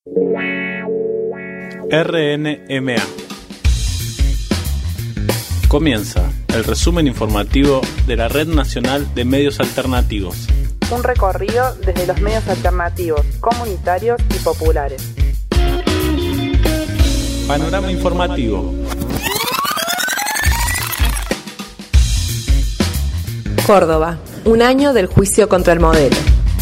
RNMA. Comienza el resumen informativo de la Red Nacional de Medios Alternativos. Un recorrido desde los medios alternativos, comunitarios y populares. Panorama informativo. Córdoba, un año del juicio contra el modelo.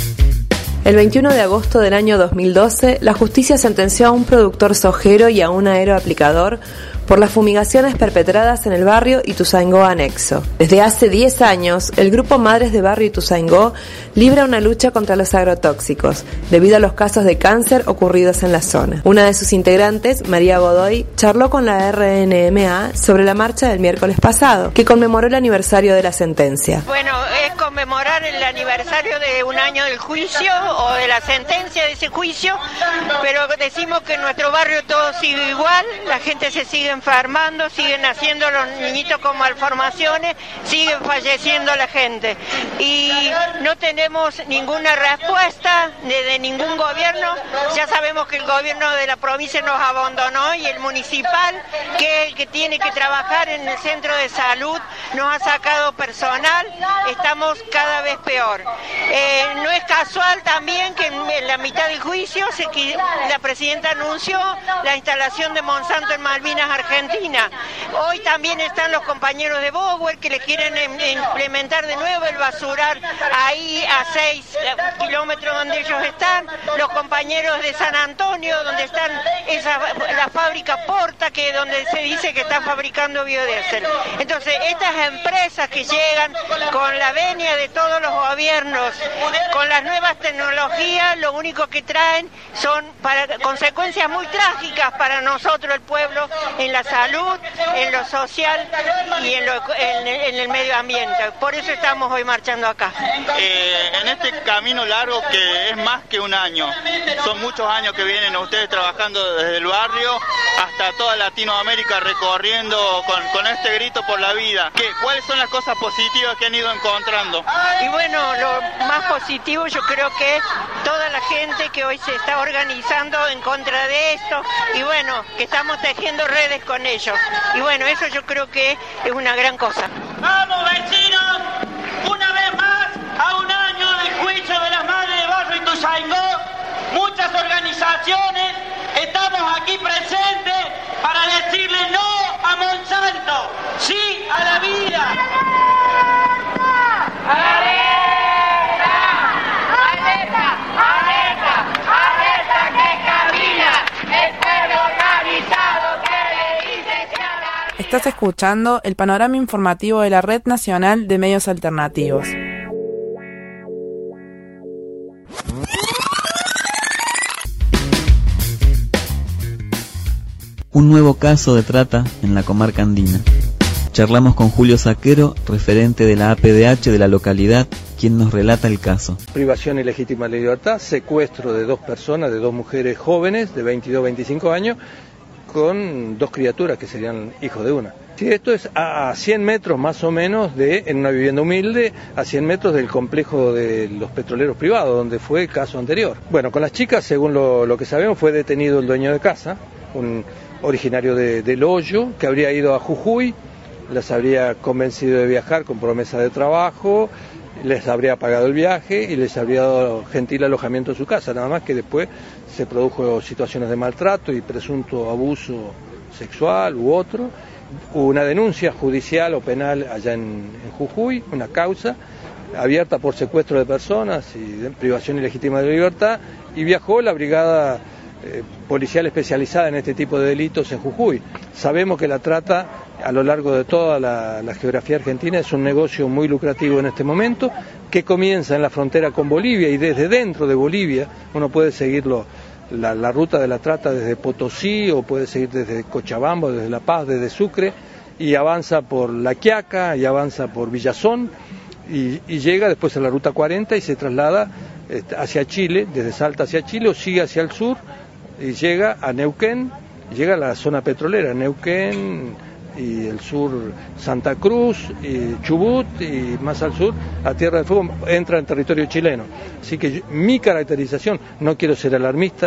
El 21 de agosto del año 2012, la justicia sentenció a un productor sojero y a un aeroaplicador por las fumigaciones perpetradas en el barrio Ituzaingó anexo. Desde hace 10 años, el grupo Madres de Barrio Ituzaingó libra una lucha contra los agrotóxicos, debido a los casos de cáncer ocurridos en la zona. Una de sus integrantes, María Godoy, charló con la RNMA sobre la marcha del miércoles pasado, que conmemoró el aniversario de la sentencia. Bueno, es conmemorar el aniversario de un año del juicio o de la sentencia de ese juicio, pero decimos que en nuestro barrio todo sigue igual, la gente se sigue enfermando, siguen haciendo los niñitos con malformaciones, siguen falleciendo la gente y no tenemos ninguna respuesta de ningún gobierno. Ya sabemos que el gobierno de la provincia nos abandonó y el municipal, que es el que tiene que trabajar en el centro de salud, nos ha sacado personal, estamos cada vez peor. No es casual también que en la mitad del juicio la presidenta anunció la instalación de Monsanto en Malvinas, Argentina. Hoy también están los compañeros de Bower que le quieren implementar de nuevo el basurar ahí a 6 kilómetros donde ellos están, los compañeros de San Antonio donde están la fábrica Porta, que donde se dice que están fabricando biodiesel. Entonces estas empresas que llegan con la venia de todos los gobiernos, con las nuevas tecnologías, lo único que traen son consecuencias muy trágicas para nosotros, el pueblo, en la salud, en lo social y en el medio ambiente. Por eso estamos hoy marchando acá. En este camino largo que es más que un año, son muchos años que vienen ustedes trabajando desde el barrio hasta toda Latinoamérica recorriendo con este grito por la vida. ¿Cuáles son las cosas positivas que han ido encontrando? Y bueno, lo más positivo yo creo que es toda la gente que hoy se está organizando en contra de esto y bueno, que estamos tejiendo redes con ellos. Y bueno, eso yo creo que es una gran cosa. ¡Vamos, vecinos! Una vez más, a un año del juicio de las Madres de Barrio Ituzaingó, muchas organizaciones estamos aquí presentes para decirle no a Monsanto, sí a la vida. ¡Alerta! ¡Alerta! ¡Alerta! ¡Alerta que camina! ¡El pueblo organizado que le dice que a la... Estás escuchando el panorama informativo de la Red Nacional de Medios Alternativos. Un nuevo caso de trata en la comarca andina. Charlamos con Julio Saquero, referente de la APDH de la localidad, quien nos relata el caso. Privación ilegítima de libertad, secuestro de 2 personas, de 2 mujeres jóvenes de 22-25 años, con 2 criaturas que serían hijos de una. Sí, esto es a 100 metros más o menos en una vivienda humilde, a 100 metros del complejo de los petroleros privados, donde fue el caso anterior. Bueno, con las chicas, según lo que sabemos, fue detenido el dueño de casa, un originario del Hoyo, que habría ido a Jujuy, las habría convencido de viajar con promesa de trabajo, les habría pagado el viaje y les habría dado gentil alojamiento en su casa, nada más que después se produjo situaciones de maltrato y presunto abuso sexual u otro. Hubo una denuncia judicial o penal allá en Jujuy, una causa abierta por secuestro de personas y privación ilegítima de libertad, y viajó la brigada policial especializada en este tipo de delitos en Jujuy. Sabemos que la trata a lo largo de toda la geografía argentina es un negocio muy lucrativo en este momento, que comienza en la frontera con Bolivia y desde dentro de Bolivia uno puede seguirlo, la ruta de la trata desde Potosí o puede seguir desde Cochabamba, desde La Paz, desde Sucre, y avanza por La Quiaca y avanza por Villazón y llega después a la ruta 40 y se traslada hacia Chile, desde Salta hacia Chile, o sigue hacia el sur y llega a Neuquén, llega a la zona petrolera, Neuquén y el sur Santa Cruz y Chubut y más al sur a Tierra del Fuego, entra en territorio chileno. Así que mi caracterización, no quiero ser alarmista,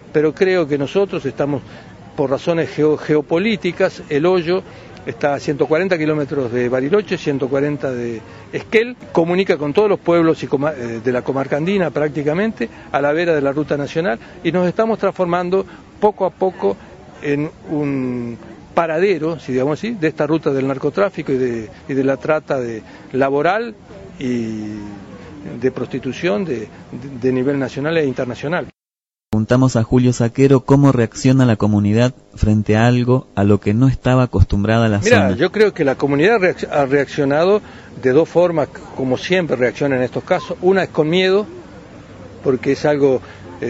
pero creo que nosotros estamos, por razones geopolíticas, El Hoyo está a 140 kilómetros de Bariloche, 140 de Esquel, comunica con todos los pueblos de la comarca andina prácticamente, a la vera de la ruta nacional, y nos estamos transformando poco a poco en un paradero, si digamos así, de esta ruta del narcotráfico y de la trata laboral y de prostitución de nivel nacional e internacional. Preguntamos a Julio Saquero cómo reacciona la comunidad frente a algo a lo que no estaba acostumbrada la zona. Yo creo que la comunidad ha reaccionado de dos formas, como siempre reacciona en estos casos. Una es con miedo, porque es algo,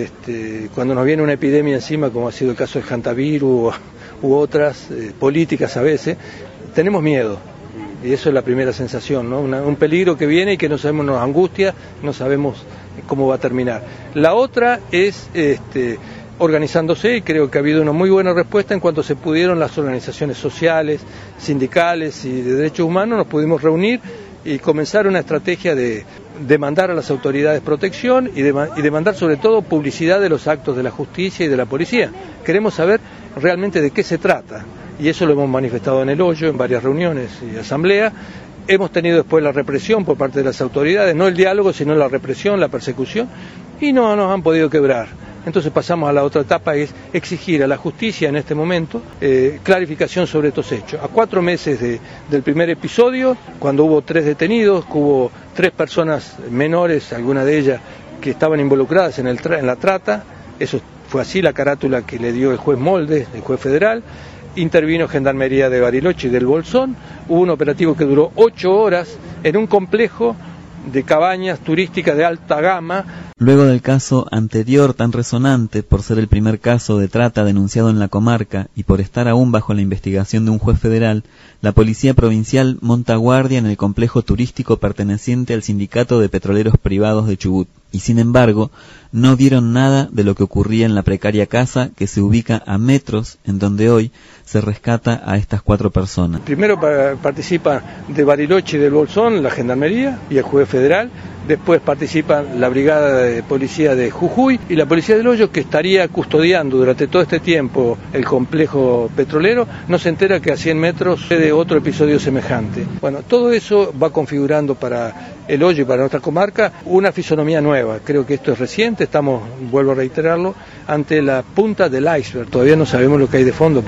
cuando nos viene una epidemia encima, como ha sido el caso del hantavirus u otras políticas a veces, tenemos miedo. Y eso es la primera sensación, ¿no? Un peligro que viene y que no sabemos, nos angustia, no sabemos cómo va a terminar. La otra es organizándose, y creo que ha habido una muy buena respuesta en cuanto se pudieron las organizaciones sociales, sindicales y de derechos humanos, nos pudimos reunir y comenzar una estrategia de demandar a las autoridades protección y demandar sobre todo publicidad de los actos de la justicia y de la policía. Queremos saber realmente de qué se trata. Y eso lo hemos manifestado en El Hoyo, en varias reuniones y asambleas. Hemos tenido después la represión por parte de las autoridades, no el diálogo, sino la represión, la persecución, y no nos han podido quebrar. Entonces pasamos a la otra etapa, es exigir a la justicia en este momento clarificación sobre estos hechos. A 4 meses del primer episodio, cuando hubo 3 detenidos, hubo 3 personas menores, algunas de ellas que estaban involucradas en la trata, eso fue así la carátula que le dio el juez Moldes, el juez federal. Intervino Gendarmería de Bariloche y del Bolsón, hubo un operativo que duró 8 horas en un complejo de cabañas turísticas de alta gama. Luego del caso anterior tan resonante por ser el primer caso de trata denunciado en la comarca y por estar aún bajo la investigación de un juez federal, la Policía Provincial monta guardia en el complejo turístico perteneciente al Sindicato de Petroleros Privados de Chubut. Y sin embargo, no vieron nada de lo que ocurría en la precaria casa que se ubica a metros en donde hoy se rescata a estas 4 personas. Primero participan de Bariloche y del Bolsón la Gendarmería y el juez federal, después participan la Brigada de Policía de Jujuy y la Policía del Hoyo, que estaría custodiando durante todo este tiempo el complejo petrolero, no se entera que a 100 metros sucede otro episodio semejante. Bueno, todo eso va configurando para El Hoyo y para nuestra comarca una fisonomía nueva. Creo que esto es reciente, estamos, vuelvo a reiterarlo, ante la punta del iceberg, todavía no sabemos lo que hay de fondo.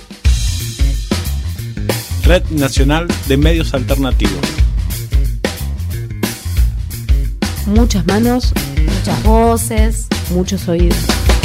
Red Nacional de Medios Alternativos. Muchas manos, muchas voces, muchos oídos.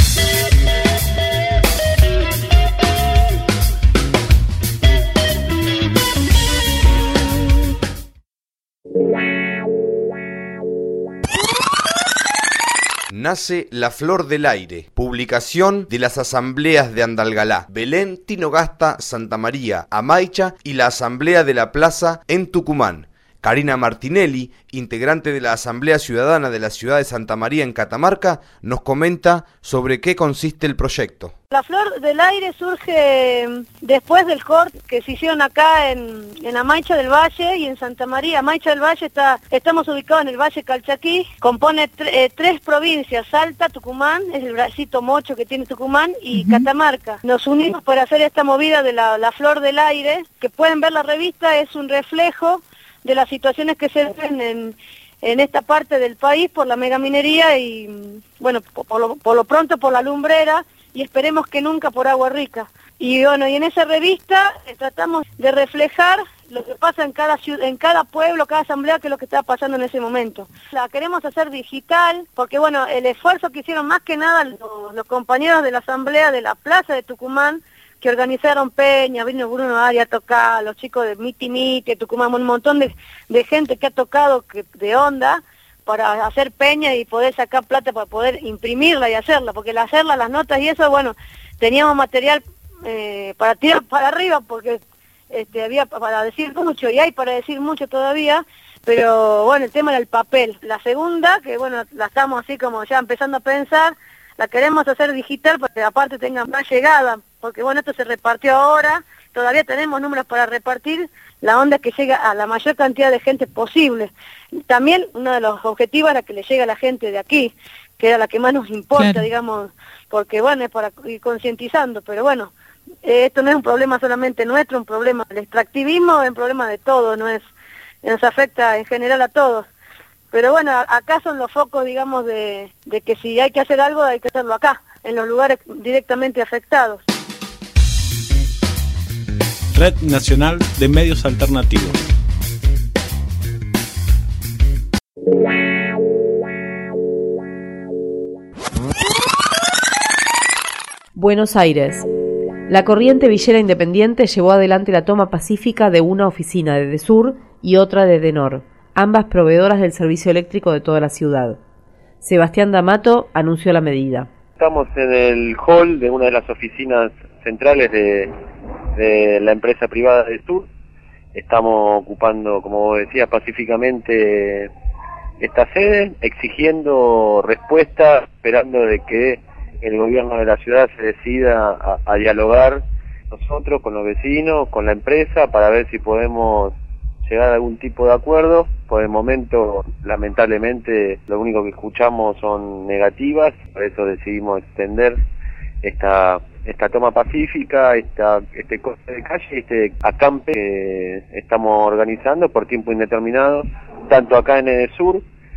Nace La Flor del Aire, publicación de las asambleas de Andalgalá, Belén, Tinogasta, Santa María, Amaicha y la Asamblea de la Plaza en Tucumán. Karina Martinelli, integrante de la Asamblea Ciudadana de la ciudad de Santa María en Catamarca, nos comenta sobre qué consiste el proyecto. La Flor del Aire surge después del corte que se hicieron acá en Amaicha del Valle y en Santa María. Amaicha del Valle estamos ubicados en el Valle Calchaquí, compone 3 provincias, Salta, Tucumán, es el bracito mocho que tiene Tucumán, y Catamarca. Nos unimos para hacer esta movida de la Flor del Aire, que pueden ver la revista, es un reflejo de las situaciones que se ven en esta parte del país por la megaminería y, bueno, por lo pronto por la lumbrera y esperemos que nunca por agua rica. Y bueno, y en esa revista tratamos de reflejar lo que pasa en cada pueblo, cada asamblea, que es lo que está pasando en ese momento. La queremos hacer digital porque, bueno, el esfuerzo que hicieron más que nada los compañeros de la asamblea de la Plaza de Tucumán, que organizaron peña, vino Bruno Ari a tocar, los chicos de Miti Miti, Tucumán, un montón de gente que ha tocado de onda para hacer peña y poder sacar plata para poder imprimirla y hacerla, porque hacerla, las notas y eso, bueno, teníamos material para tirar para arriba, porque había para decir mucho y hay para decir mucho todavía, pero bueno, el tema era el papel. La segunda, que bueno, la estamos así como ya empezando a pensar, la queremos hacer digital para que aparte tenga más llegada, porque bueno, esto se repartió ahora, todavía tenemos números para repartir, la onda es que llega a la mayor cantidad de gente posible. También uno de los objetivos era que le llegue a la gente de aquí, que era la que más nos importa, Claro. digamos, porque bueno, es para ir concientizando, pero bueno, esto no es un problema solamente nuestro, un problema del extractivismo, es un problema de todos, nos afecta en general a todos. Pero bueno, acá son los focos, digamos, de que si hay que hacer algo, hay que hacerlo acá, en los lugares directamente afectados. Red Nacional de Medios Alternativos. Buenos Aires. La corriente villera independiente llevó adelante la toma pacífica de una oficina de DESUR y otra de DENOR, ambas proveedoras del servicio eléctrico de toda la ciudad. Sebastián D'Amato anunció la medida. Estamos en el hall de una de las oficinas centrales de la empresa privada DESUR. Estamos ocupando, como vos decías, pacíficamente esta sede, exigiendo respuesta, esperando de que el gobierno de la ciudad se decida a dialogar nosotros con los vecinos, con la empresa, para ver si podemos llegar a algún tipo de acuerdo. Por el momento, lamentablemente, lo único que escuchamos son negativas, por eso decidimos extender esta toma pacífica, este corte de calle, este acampe que estamos organizando por tiempo indeterminado, tanto acá en EDESUR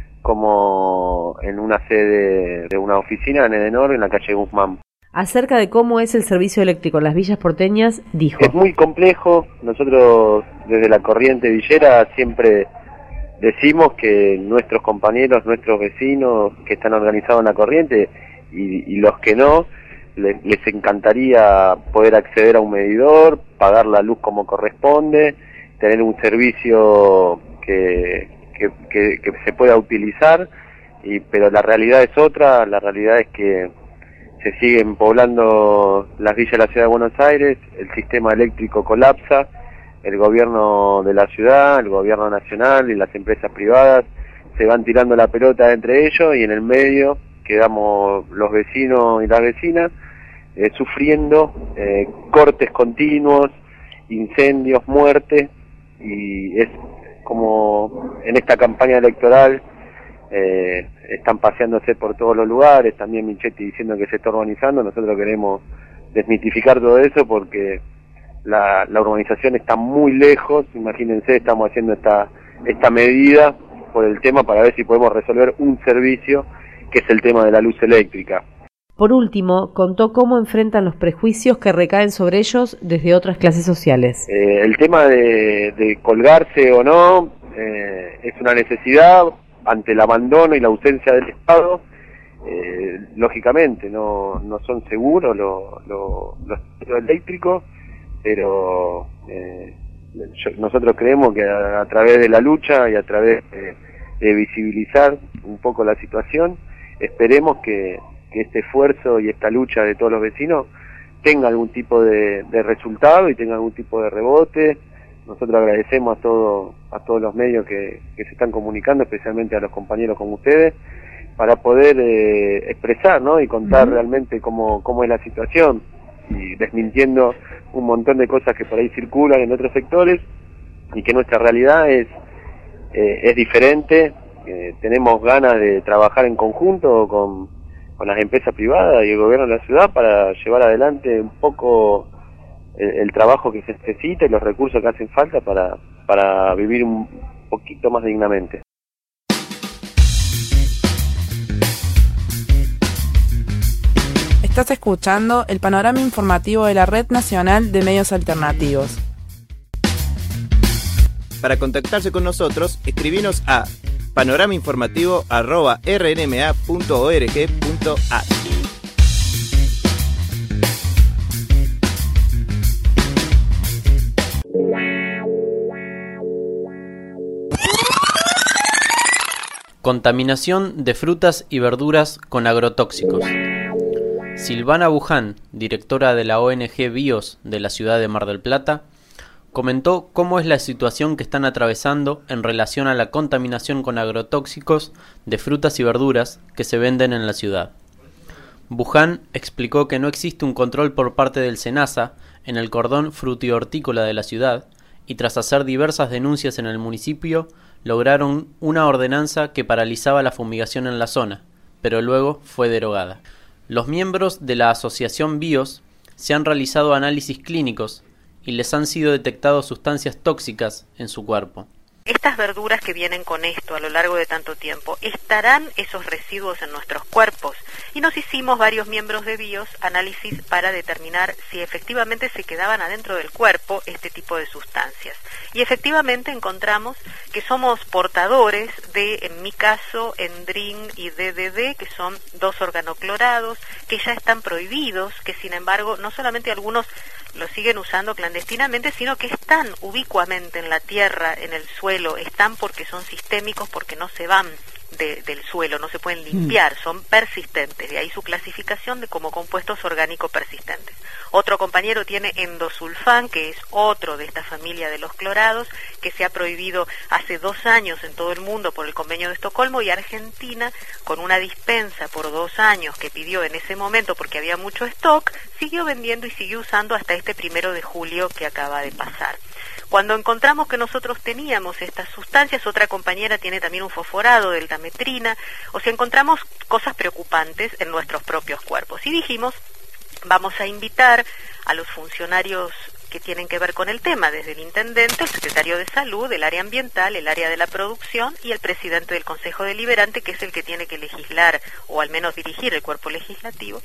como en una sede de una oficina en EDENOR en la calle Guzmán. Acerca de cómo es el servicio eléctrico en las villas porteñas, dijo: es muy complejo. Nosotros desde la corriente villera siempre decimos que nuestros compañeros, nuestros vecinos que están organizados en la corriente y los que no, les encantaría poder acceder a un medidor, pagar la luz como corresponde, tener un servicio que se pueda utilizar, pero la realidad es otra. La realidad es que se siguen poblando las villas de la ciudad de Buenos Aires, el sistema eléctrico colapsa, el gobierno de la ciudad, el gobierno nacional y las empresas privadas se van tirando la pelota entre ellos, y en el medio quedamos los vecinos y las vecinas sufriendo cortes continuos, incendios, muertes, y es como en esta campaña electoral están paseándose por todos los lugares, también Michetti diciendo que se está urbanizando. Nosotros queremos desmitificar todo eso porque la urbanización está muy lejos. Imagínense, estamos haciendo esta medida por el tema para ver si podemos resolver un servicio que es el tema de la luz eléctrica. Por último, contó cómo enfrentan los prejuicios que recaen sobre ellos desde otras clases sociales. El tema de colgarse o no es una necesidad ante el abandono y la ausencia del Estado. Lógicamente no son seguros los eléctricos, pero nosotros creemos que a través de la lucha y a través de visibilizar un poco la situación, esperemos que este esfuerzo y esta lucha de todos los vecinos tenga algún tipo de resultado y tenga algún tipo de rebote. Nosotros agradecemos a todos los medios que se están comunicando, especialmente a los compañeros como ustedes, para poder expresar, ¿no?, y contar realmente cómo es la situación, y desmintiendo un montón de cosas que por ahí circulan en otros sectores, y que nuestra realidad es diferente. Tenemos ganas de trabajar en conjunto con las empresas privadas y el gobierno de la ciudad para llevar adelante un poco el trabajo que se necesita y los recursos que hacen falta para vivir un poquito más dignamente. Estás escuchando el panorama informativo de la Red Nacional de Medios Alternativos. Para contactarse con nosotros, escribinos a panoramainformativo@rnma.org.ar. Contaminación de frutas y verduras con agrotóxicos. Silvana Buján, directora de la ONG BIOS de la ciudad de Mar del Plata, comentó cómo es la situación que están atravesando en relación a la contaminación con agrotóxicos de frutas y verduras que se venden en la ciudad. Buján explicó que no existe un control por parte del SENASA en el cordón frutihortícola de la ciudad, y tras hacer diversas denuncias en el municipio, lograron una ordenanza que paralizaba la fumigación en la zona, pero luego fue derogada. Los miembros de la Asociación BIOS se han realizado análisis clínicos y les han sido detectados sustancias tóxicas en su cuerpo. Estas verduras que vienen con esto a lo largo de tanto tiempo, ¿estarán esos residuos en nuestros cuerpos? Y nos hicimos varios miembros de BIOS análisis para determinar si efectivamente se quedaban adentro del cuerpo este tipo de sustancias. Y efectivamente encontramos que somos portadores de, en mi caso, Endrin y DDD, que son 2 organoclorados, que ya están prohibidos, que sin embargo no solamente algunos lo siguen usando clandestinamente, sino que están ubicuamente en la tierra, en el suelo, están porque son sistémicos, porque no se van del suelo, no se pueden limpiar, son persistentes, de ahí su clasificación de como compuestos orgánicos persistentes. Otro compañero tiene endosulfán, que es otro de esta familia de los clorados, que se ha prohibido hace 2 años en todo el mundo por el Convenio de Estocolmo, y Argentina, con una dispensa por 2 años que pidió en ese momento porque había mucho stock, siguió vendiendo y siguió usando hasta este 1 de julio que acaba de pasar. Cuando encontramos que nosotros teníamos estas sustancias, otra compañera tiene también un fosforado, deltametrina, o sea, encontramos cosas preocupantes en nuestros propios cuerpos. Y dijimos, vamos a invitar a los funcionarios que tienen que ver con el tema, desde el intendente, el secretario de salud, el área ambiental, el área de la producción y el presidente del Consejo Deliberante, que es el que tiene que legislar o al menos dirigir el cuerpo legislativo,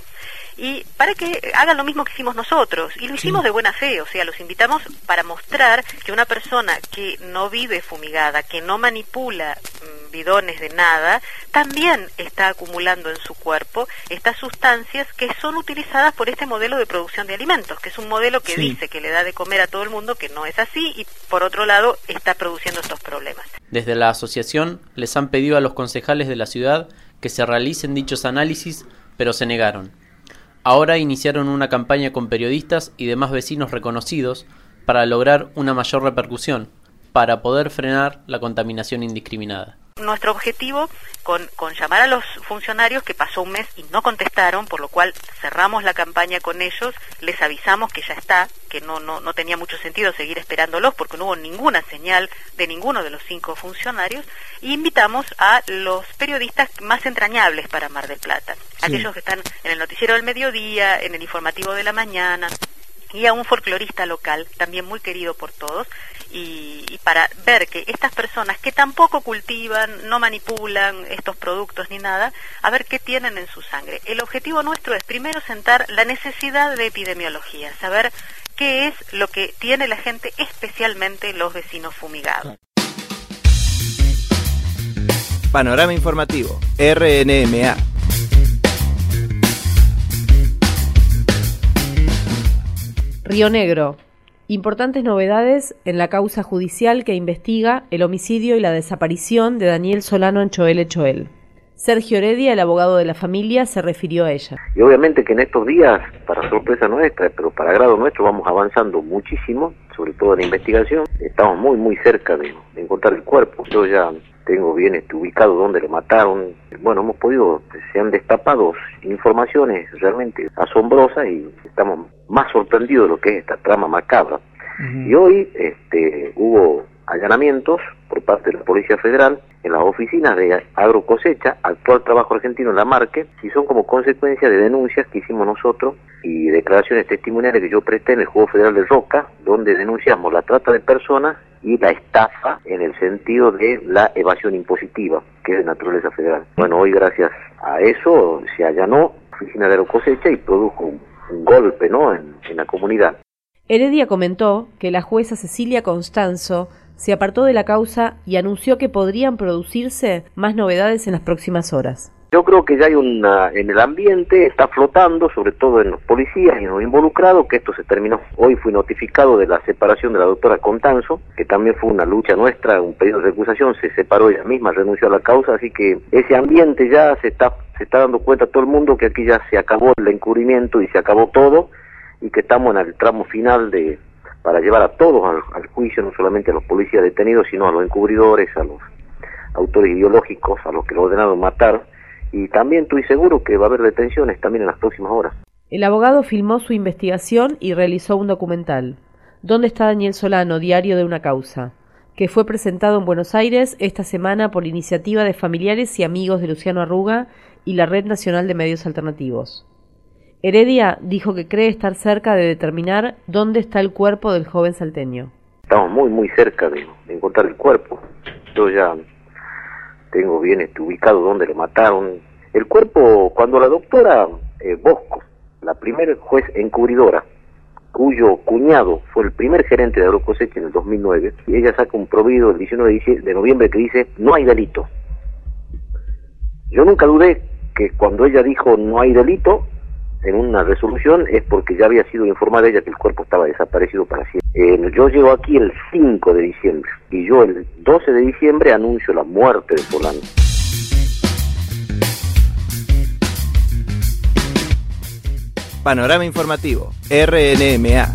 y para que hagan lo mismo que hicimos nosotros, y lo hicimos de buena fe, o sea, los invitamos para mostrar que una persona que no vive fumigada, que no manipula bidones de nada, también está acumulando en su cuerpo estas sustancias que son utilizadas por este modelo de producción de alimentos, que es un modelo que dice que le da de comer a todo el mundo, que no es así, y por otro lado está produciendo estos problemas. Desde la asociación les han pedido a los concejales de la ciudad que se realicen dichos análisis, pero se negaron. Ahora iniciaron una campaña con periodistas y demás vecinos reconocidos para lograr una mayor repercusión, para poder frenar la contaminación indiscriminada. Nuestro objetivo con llamar a los funcionarios, que pasó un mes y no contestaron, por lo cual cerramos la campaña con ellos, les avisamos que ya está, que no tenía mucho sentido seguir esperándolos porque no hubo ninguna señal de ninguno de los 5 funcionarios, y invitamos a los periodistas más entrañables para Mar del Plata, aquellos que están en el noticiero del mediodía, en el informativo de la mañana, y a un folclorista local, también muy querido por todos, y para ver que estas personas que tampoco cultivan, no manipulan estos productos ni nada, a ver qué tienen en su sangre. El objetivo nuestro es primero sentar la necesidad de epidemiología, saber qué es lo que tiene la gente, especialmente los vecinos fumigados. Panorama informativo, RNMA. Río Negro. Importantes novedades en la causa judicial que investiga el homicidio y la desaparición de Daniel Solano en Choel. Sergio Heredia, el abogado de la familia, se refirió a ella. Y obviamente que en estos días, para sorpresa nuestra, pero para agrado nuestro, vamos avanzando muchísimo, sobre todo en la investigación. Estamos muy cerca de encontrar el cuerpo. Yo ya tengo bien ubicado dónde lo mataron. Bueno, se han destapado informaciones realmente asombrosas y estamos más sorprendidos de lo que es esta trama macabra. Y hoy hubo allanamientos por parte de la Policía Federal en las oficinas de Agrocosecha, actual Trabajo Argentino en La Marque, y son como consecuencia de denuncias que hicimos nosotros y declaraciones testimoniales que yo presté en el Juego Federal de Roca, donde denunciamos la trata de personas y la estafa en el sentido de la evasión impositiva, que es de naturaleza federal. Bueno, hoy gracias a eso se allanó la oficina de Agrocosecha y produjo un golpe, ¿no?, en la comunidad. Heredia comentó que la jueza Cecilia Constanzo se apartó de la causa y anunció que podrían producirse más novedades en las próximas horas. Yo creo que ya hay en el ambiente, está flotando, sobre todo en los policías y en los involucrados, que esto se terminó. Hoy fui notificado de la separación de la doctora Constanzo, que también fue una lucha nuestra, un pedido de recusación, se separó ella misma, renunció a la causa, así que ese ambiente ya se está dando cuenta todo el mundo que aquí ya se acabó el encubrimiento y se acabó todo, y que estamos en el tramo final para llevar a todos al juicio, no solamente a los policías detenidos, sino a los encubridores, a los autores ideológicos, a los que lo ordenaron matar, y también estoy seguro que va a haber detenciones también en las próximas horas. El abogado filmó su investigación y realizó un documental, ¿Dónde está Daniel Solano? Diario de una causa?, que fue presentado en Buenos Aires esta semana por iniciativa de familiares y amigos de Luciano Arruga y la Red Nacional de Medios Alternativos. Heredia dijo que cree estar cerca de determinar dónde está el cuerpo del joven salteño. Estamos muy cerca de encontrar el cuerpo. Yo ya tengo bien ubicado dónde lo mataron. El cuerpo, cuando la doctora Bosco, la primera juez encubridora, cuyo cuñado fue el primer gerente de Agrocosecha en el 2009, y ella saca un proveído el 19 de noviembre que dice, no hay delito. Yo nunca dudé que cuando ella dijo no hay delito, en una resolución, es porque ya había sido informada ella que el cuerpo estaba desaparecido para siempre. Yo llego aquí el 5 de diciembre, y yo el 12 de diciembre anuncio la muerte de fulano. Panorama informativo, RNMA.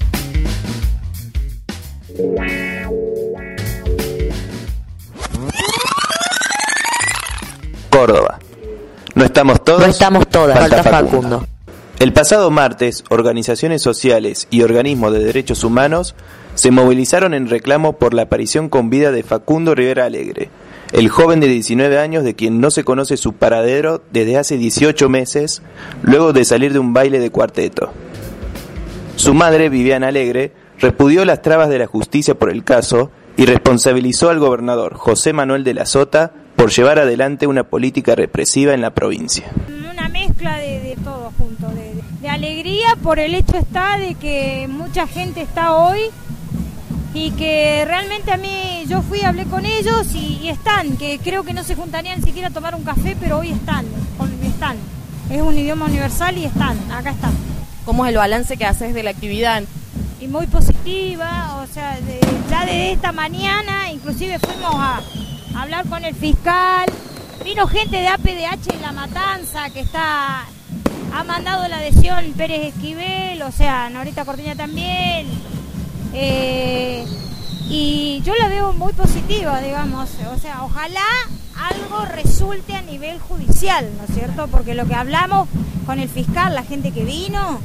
Córdoba. No estamos todos. No estamos todas. Falta Facundo. El pasado martes, organizaciones sociales y organismos de derechos humanos se movilizaron en reclamo por la aparición con vida de Facundo Rivera Alegre, el joven de 19 años de quien no se conoce su paradero desde hace 18 meses, luego de salir de un baile de cuarteto. Su madre, Viviana Alegre, repudió las trabas de la justicia por el caso y responsabilizó al gobernador José Manuel de la Sota por llevar adelante una política represiva en la provincia. Una mezcla de todo junto, de alegría por el hecho está de que mucha gente está hoy y que realmente a mí, yo fui, hablé con ellos y están, que creo que no se juntarían ni siquiera a tomar un café, pero hoy están. Es un idioma universal y acá están. ¿Cómo es el balance que haces de la actividad? Y muy positiva, o sea, ya de esta mañana, inclusive fuimos a hablar con el fiscal, vino gente de APDH en La Matanza, que ha mandado la adhesión Pérez Esquivel, o sea, Norita Cortiña también, y yo la veo muy positiva, digamos, o sea, ojalá algo resulte a nivel judicial, ¿no es cierto? Porque lo que hablamos con el fiscal, la gente que vino,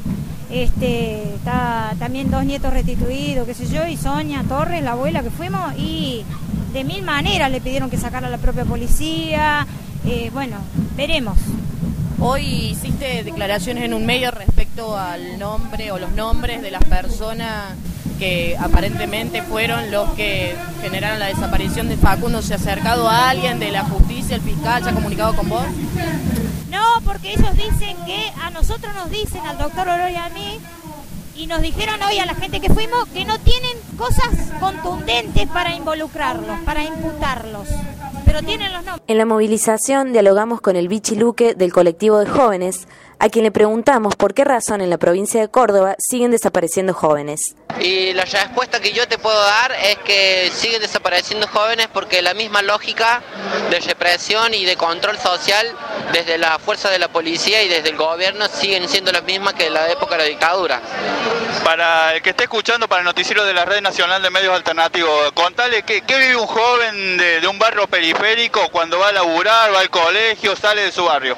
está también 2 nietos restituidos, qué sé yo, y Sonia Torres, la abuela que fuimos, y de 1000 maneras le pidieron que sacara a la propia policía, bueno, veremos. Hoy hiciste declaraciones en un medio respecto al nombre o los nombres de las personas que aparentemente fueron los que generaron la desaparición de Facundo. ¿Se ha acercado a alguien de la justicia, el fiscal, se ha comunicado con vos? No, porque ellos dicen que a nosotros nos dicen, al doctor Oro y a mí, y nos dijeron hoy a la gente que fuimos, que no tienen cosas contundentes para involucrarlos, para imputarlos, pero tienen los nombres. En la movilización dialogamos con el Vichy Luque del colectivo de jóvenes, a quien le preguntamos por qué razón en la provincia de Córdoba siguen desapareciendo jóvenes. Y la respuesta que yo te puedo dar es que siguen desapareciendo jóvenes porque la misma lógica de represión y de control social desde la fuerza de la policía y desde el gobierno siguen siendo las mismas que en la época de la dictadura. Para el que esté escuchando para el noticiero de la Red Nacional de Medios Alternativos, contale qué vive un joven de un barrio periférico cuando va a laburar, va al colegio, sale de su barrio.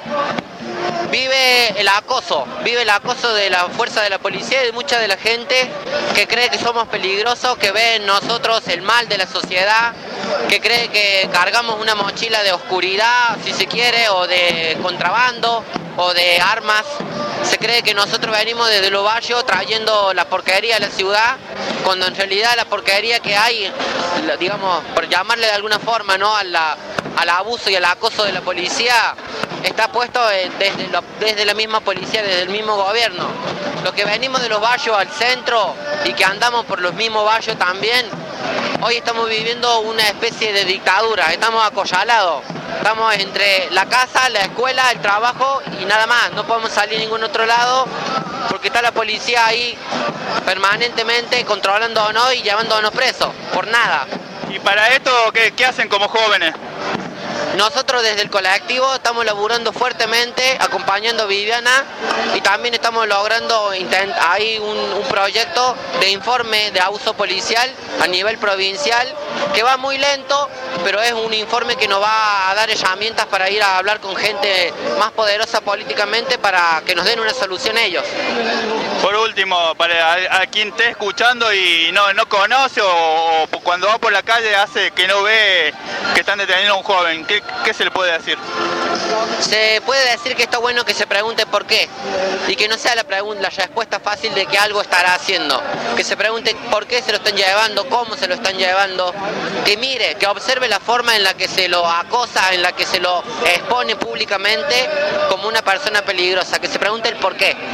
Vive el acoso de la fuerza de la policía y de mucha de la gente que cree que somos peligrosos, que ve en nosotros el mal de la sociedad, que cree que cargamos una mochila de oscuridad, si se quiere, o de contrabando, o de armas. Se cree que nosotros venimos desde los barrios trayendo la porquería a la ciudad, cuando en realidad la porquería que hay, digamos, por llamarle de alguna forma, ¿no?, al abuso y al acoso de la policía, está puesto desde la misma policía, desde el mismo gobierno. Los que venimos de los barrios al centro y que andamos por los mismos barrios también, hoy estamos viviendo una especie de dictadura, estamos acorralados. Estamos entre la casa, la escuela, el trabajo y nada más. No podemos salir a ningún otro lado porque está la policía ahí permanentemente controlándonos y llevándonos presos, por nada. ¿Y para esto qué hacen como jóvenes? Nosotros desde el colectivo estamos laburando fuertemente, acompañando a Viviana, y también estamos logrando hay un proyecto de informe de abuso policial a nivel provincial que va muy lento, pero es un informe que nos va a dar herramientas para ir a hablar con gente más poderosa políticamente para que nos den una solución a ellos. Por último, para a quien esté escuchando y no conoce o cuando va por la calle hace que no ve que están deteniendo a un joven, ¿qué se le puede decir? Se puede decir que está bueno que se pregunte por qué y que no sea la respuesta fácil de que algo estará haciendo, que se pregunte por qué se lo están llevando, cómo se lo están llevando, que mire, que observe la forma en la que se lo acosa, en la que se lo expone públicamente como una persona peligrosa, que se pregunte el por qué.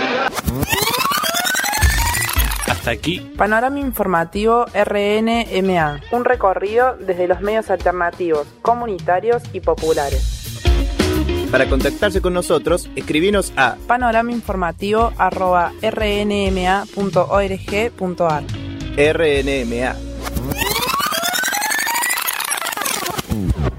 Hasta aquí. Panorama informativo RNMA. Un recorrido desde los medios alternativos, comunitarios y populares. Para contactarse con nosotros, escribinos a panoramainformativo@rnma.org.ar. RNMA